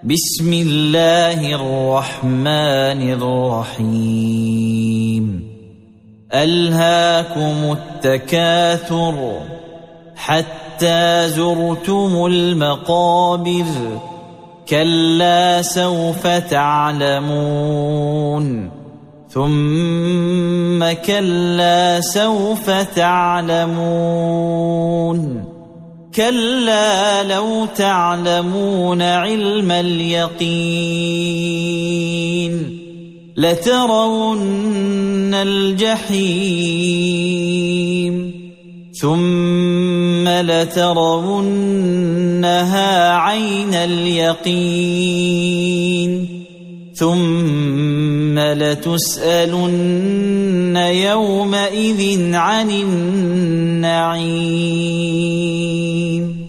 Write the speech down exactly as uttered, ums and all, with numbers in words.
بسم الله الرحمن الرحيم ألهاكم التكاثر حتى زرتم المقابر كلا سوف تعلمون ثم كلا سوف تعلمون كلا لو تعلمون علم اليقين لترون الجحيم ثم لترونها عين اليقين ثم لتسألن يومئذ عن النعيم